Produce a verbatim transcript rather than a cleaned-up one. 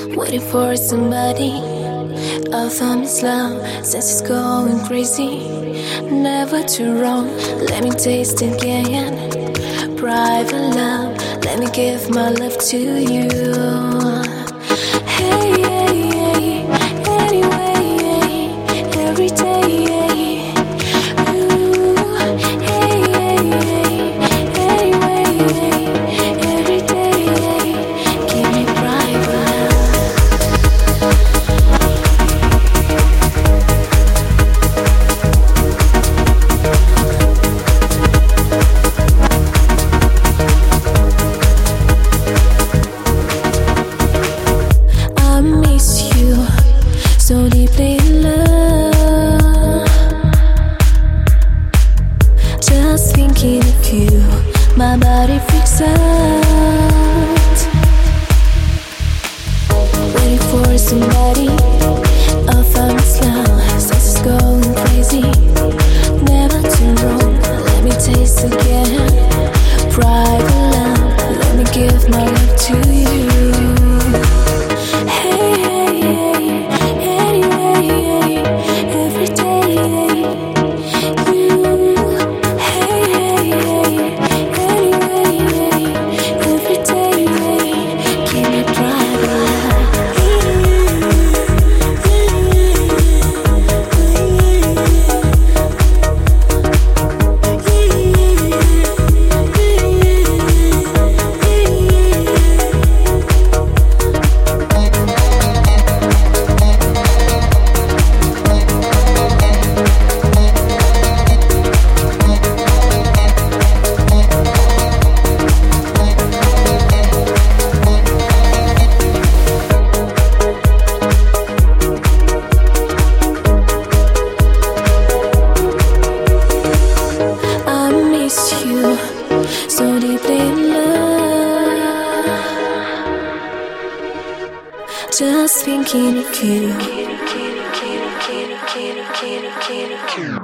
Waiting for somebody. I found this love, since it's going crazy. Never too wrong, let me taste it again. Private love, let me give my love to you. Hey, hey, hey, anyway, every day. Ooh, hey, hey, hey, anyway, every day. Give me private. So deeply in love, just thinking of you, my body freaks out. Waiting for somebody, I found this love, since it's going crazy. Never too wrong, let me taste again. Private love, let me give my love to you. Hey, hey, hey. So deeply in love, just thinking of you.